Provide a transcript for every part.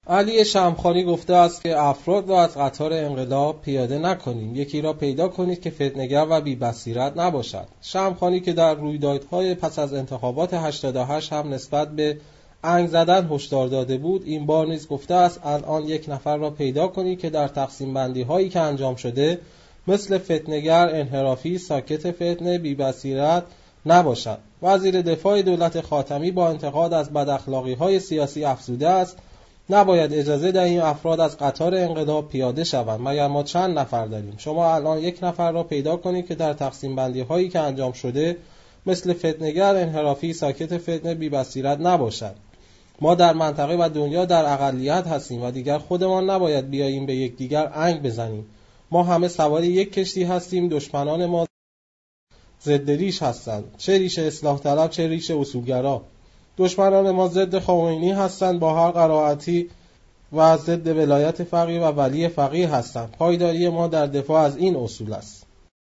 علی شمخانی گفته است که افراد را از قطار انقلاب پیاده نکنیم، یکی را پیدا کنید که فتنه‌گر و بی‌بصیرت نباشد. شمخانی که در رویدادهای پس از انتخابات 88 هم نسبت به انگ زدن هشدار داده بود، این بار نیز گفته است الان یک نفر را پیدا کنید که در تقسیم بندی هایی که انجام شده مثل فتنه‌گر، انحرافی، ساکت فتنه، بی‌بصیرت نباشد. وزیر دفاع دولت خاتمی با انتقاد از بداخلاقی‌های سیاسی افزوده است نباید اجازه دهیم افراد از قطار انقلاب پیاده شوند، مگر ما چند نفر داریم؟ شما الان یک نفر را پیدا کنید که در تقسیم بندی هایی که انجام شده مثل فتنه‌گر، انحرافی، ساکت فتنه، بی‌بصیرت نباشد. ما در منطقه و دنیا در اقلیت هستیم و دیگر خودمان نباید بیاییم به یکدیگر انگ بزنیم. ما همه سوار یک کشتی هستیم. دشمنان ما ضد ریش هستند، چه ریش اصلاح طلب چه ریش اصولگرا. دشمنان ما ضد خمینی هستند با هر قرائتی و ضد ولایت فقیه و ولی فقیه هستند. پایداری ما در دفاع از این اصول است.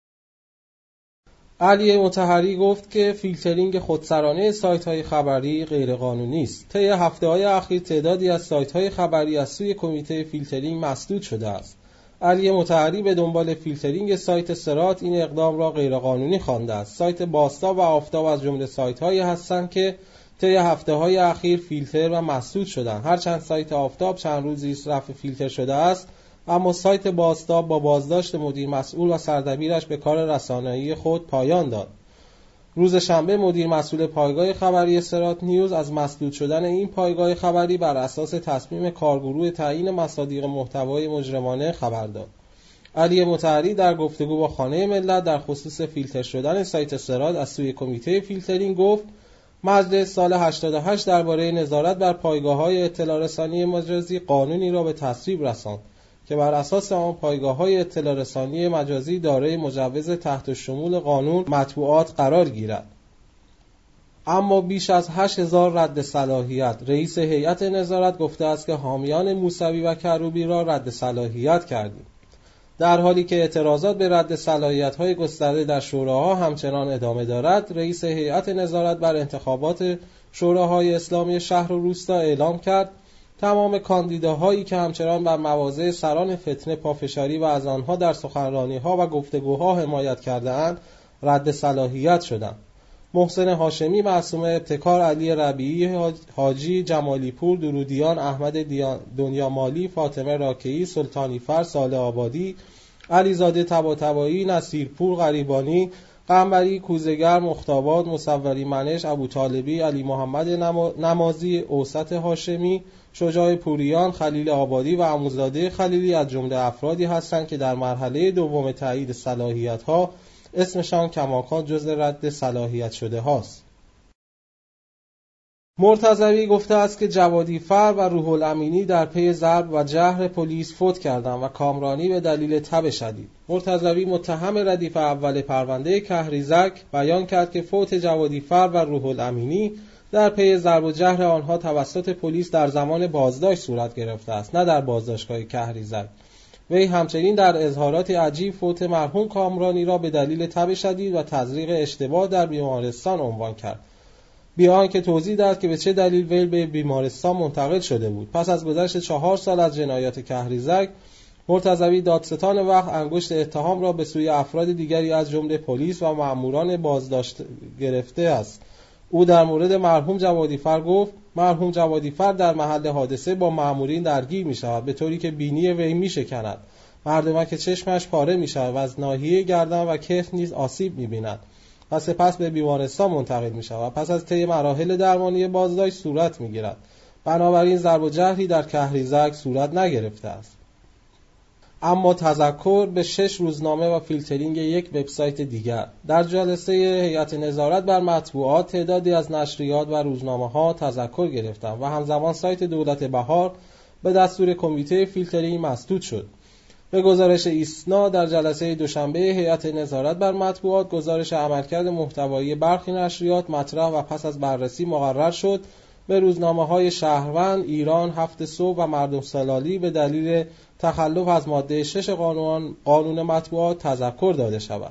علی مطهری گفت که فیلترینگ خودسرانه سایت‌های خبری غیرقانونی است. طی هفته‌های اخیر تعدادی از سایت‌های خبری از سوی کمیته فیلترینگ مسدود شده است. علی مطهری به دنبال فیلترینگ سایت صراط این اقدام را غیرقانونی خوانده است. سایت باستا و آفتاب از جمله سایت‌هایی هستند که طی هفته‌های اخیر فیلتر و مسدود شدند. هرچند سایت آفتاب چند روزی است رفع فیلتر شده است، اما سایت باستا با بازداشت مدیر مسئول و سردبیرش به کار رسانه‌ای خود پایان داد. روز شنبه مدیر مسئول پایگاه خبری صراط نیوز از مسدود شدن این پایگاه خبری بر اساس تصمیم کارگروه تعیین مصادیق محتوای مجرمانه خبر داد. علی مطهری در گفتگو با خانه ملت در خصوص فیلتر شدن سایت صراط از سوی کمیته فیلترینگ گفت مجلس سال 88 درباره نظارت بر پایگاه‌های اطلاع رسانی مجازی قانونی را به تصویب رساند که بر اساس آن پایگاه‌های اطلاع رسانی مجازی دارای مجوز تحت شمول قانون مطبوعات قرار گیرد. اما بیش از 8000 رد صلاحیت. رئیس هیئت نظارت گفته است که حامیان موسوی و کروبی را رد صلاحیت کردیم. در حالی که اعتراضات به رد صلاحیت‌های گسترده در شوراها همچنان ادامه دارد، رئیس هیئت نظارت بر انتخابات شوراهای اسلامی شهر و روستا اعلام کرد تمام کاندیداهایی که همچنان بر مواضع سران فتنه پافشاری و از آنها در سخنرانی‌ها و گفتگوها حمایت کرده‌اند رد صلاحیت شدند. محسن هاشمی، معصومه ابتکار، علی ربیعی، حاجی جمالی پور، درودیان، احمد دنیامالی، فاطمه راکعی، سلطانی فر، صالح آبادی، علیزاده طباطبایی، نصیرپور غریبانی، قنبری، کوزهگر، مختاباد، مصوری منش، ابوطالبی، علی محمد نمازی، اوسط هاشمی، شجاع پوریان، خلیل آبادی و عموزاده خلیلی از جمله افرادی هستند که در مرحله دوم تایید صلاحیت‌ها اسمشان کماکان جز رد صلاحیت شده هاست. مرتضوی گفته است که جوادی فر و روح الامینی در پی ضرب و جرح پلیس فوت کردند و کامرانی به دلیل تب شدید. مرتضوی متهم ردیف اول پرونده کهریزک بیان کرد که فوت جوادی فر و روح الامینی در پی ضرب و جرح آنها توسط پلیس در زمان بازداشت صورت گرفته است، نه در بازداشتگاه کهریزک. وی همچنین در اظهارات عجیب فوت مرحوم کامرانی را به دلیل تب شدید و تزریق اشتباه در بیمارستان عنوان کرد، بی آنکه توضیح داد که به چه دلیل وی به بیمارستان منتقل شده بود. پس از گذشت 4 سال از جنایات کهریزک، مرتضوی دادستان وقت انگشت اتهام را به سوی افراد دیگری از جمله پلیس و مأموران بازداشت گرفته است. او در مورد مرحوم جوادی فر گفت مرحوم جوادی فر در محل حادثه با مأمورین درگیر می شود، به طوری که بینی وی می شکند، مردمک چشمش پاره می شود و از ناحیه گردن و کتف نیز آسیب می بیند و سپس به بیمارستان منتقل می شود. پس از طی مراحل درمانی بازداشت صورت می گیرد. بنابراین ضرب و جرحی در کهریزک صورت نگرفته است. اما تذکر به 6 روزنامه و فیلترینگ یک وبسایت دیگر. در جلسه هیئت نظارت بر مطبوعات تعدادی از نشریات و روزنامه‌ها تذکر گرفتند و همزمان سایت دولت بهار به دستور کمیته فیلترینگ مسدود شد. به گزارش ایسنا در جلسه دوشنبه هیئت نظارت بر مطبوعات، گزارش عملکرد محتوایی برخی نشریات مطرح و پس از بررسی مقرر شد به روزنامه‌های شهروند، ایران، هفت صبح و مردم سلالی به دلیل تخلف از ماده 6 قانون مطبوعات تذکر داده شود.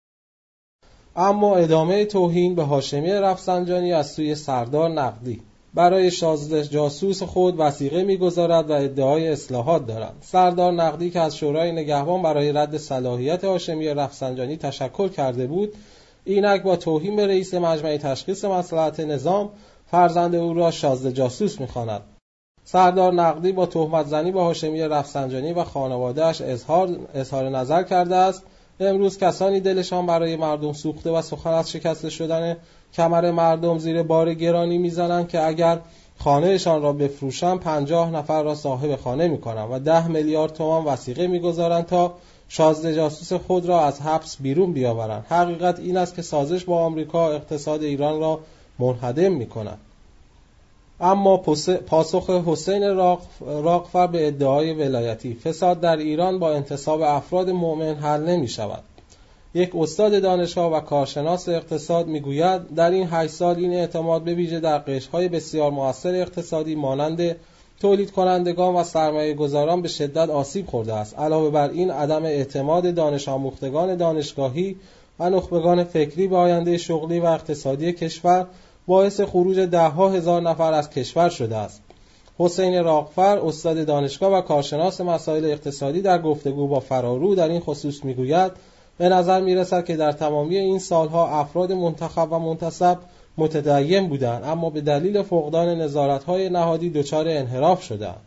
اما ادامه توهین به هاشمی رفسنجانی از سوی سردار نقدی. برای 16 جاسوس خود وثیقه می‌گذارد و ادعای اصلاحات دارد. سردار نقدی که از شورای نگهبان برای رد صلاحیت هاشمی رفسنجانی تشکر کرده بود، اینک با توهین به رئیس مجمع تشخیص مصلحت نظام فرزند او را 16 جاسوس می‌خواند. سردار نقدی با تهمت زنی به هاشمی رفسنجانی و خانواده‌اش اظهار نظر کرده است. امروز کسانی دلشان برای مردم سوخته و سخن از شکسته شدن کمر مردم زیر بار گرانی میزنند که اگر خانهشان را بفروشند 50 نفر را صاحب خانه میکنند و 10 میلیارد تومان وثیقه میگذارند تا 16 جاسوس خود را از حبس بیرون بیاورند. حقیقت این است که سازش با آمریکا اقتصاد ایران را منهدم میکند. اما پاسخ حسین راغفر به ادعای ولایتی: فساد در ایران با انتصاب افراد مؤمن حل نمی شود. یک استاد دانشگاه و کارشناس اقتصاد میگوید در این 8 سال این اعتماد به ویژه در قشرهای بسیار مؤثر اقتصادی مانند تولید کنندگان و سرمایه گذاران به شدت آسیب خورده است. علاوه بر این عدم اعتماد دانش آموختگان دانشگاهی و نخبگان فکری به آینده شغلی و اقتصادی کشور باعث خروج 10,000 نفر از کشور شده است. حسین راغفر، استاد دانشگاه و کارشناس مسائل اقتصادی، در گفتگو با فرارو در این خصوص میگوید به نظر میرسد که در تمامی این سالها افراد منتخب و منتصب متدین بودند، اما به دلیل فقدان نظارت‌های نهادی دچار انحراف شدند.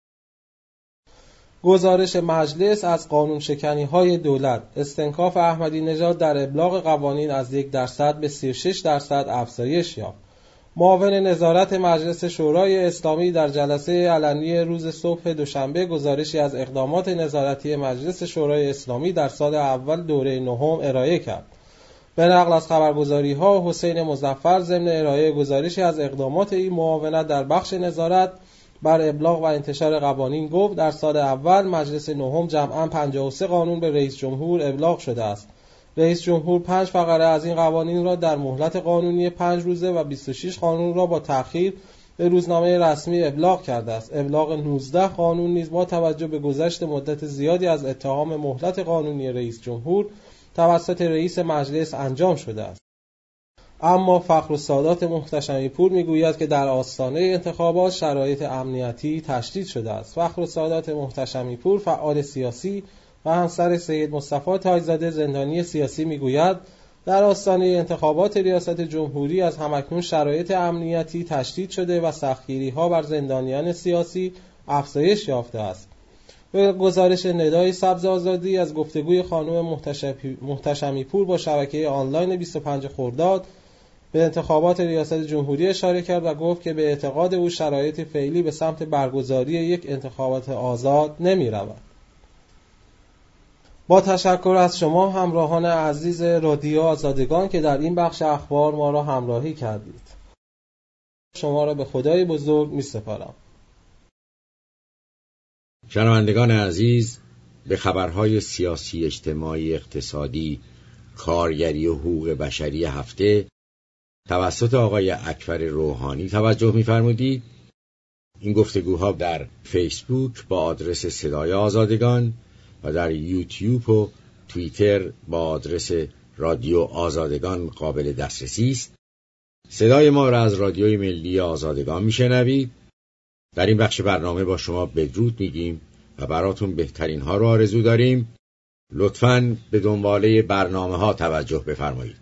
گزارش مجلس از قانون شکنی‌های دولت: استنکاف احمدی نژاد در ابلاغ قوانین از 1% به 36% افزایش یافت. معاون نظارت مجلس شورای اسلامی در جلسه علنی روز صبح دوشنبه گزارشی از اقدامات نظارتی مجلس شورای اسلامی در سال اول دوره نهم ارائه کرد. به نقل از خبرگزاری‌ها، حسین مظفر ضمن ارائه گزارشی از اقدامات این معاونت در بخش نظارت بر ابلاغ و انتشار قوانین گفت در سال اول مجلس نهم جمعاً 53 قانون به رئیس جمهور ابلاغ شده است. رئیس جمهور 5 فقره از این قوانین را در مهلت قانونی 5 روزه و 26 قانون را با تأخیر به روزنامه رسمی ابلاغ کرده است. ابلاغ 19 قانون نیز با توجه به گذشت مدت زیادی از اتهام مهلت قانونی رئیس جمهور توسط رئیس مجلس انجام شده است. اما فخرالسادات محتشمی پور میگوید که در آستانه انتخابات شرایط امنیتی تشدید شده است. فخرالسادات محتشمی پور، فعال سیاسی و همسر سید مصطفی تاج‌زاده زندانی سیاسی میگوید در آستانه انتخابات ریاست جمهوری از همکنون شرایط امنیتی تشدید شده و سختگیری‌ها بر زندانیان سیاسی افزایش یافته است. به گزارش ندای سبز آزادی از گفتگوی خانم محتشمی پور با شبکه آنلاین 25 خرداد به انتخابات ریاست جمهوری اشاره کرد و گفت که به اعتقاد او شرایط فعلی به سمت برگزاری یک انتخابات آزاد نمی رود. با تشکر از شما همراهان عزیز رادیو آزادگان که در این بخش اخبار ما را همراهی کردید. شما را به خدای بزرگ می سپارم. شنوندگان عزیز، به خبرهای سیاسی، اجتماعی، اقتصادی، کارگری و حقوق بشری هفته توسط آقای اکبر روحانی توجه می‌فرمودید. این گفتگوها در فیسبوک با آدرس صدای آزادگان و در یوتیوب و توییتر با آدرس رادیو آزادگان قابل دسترسی است. صدای ما را از رادیوی ملی آزادگان میشنوید. در این بخش برنامه با شما بدرود میگیم و براتون بهترین ها رو آرزو داریم. لطفاً به دنباله برنامه ها توجه بفرمایید.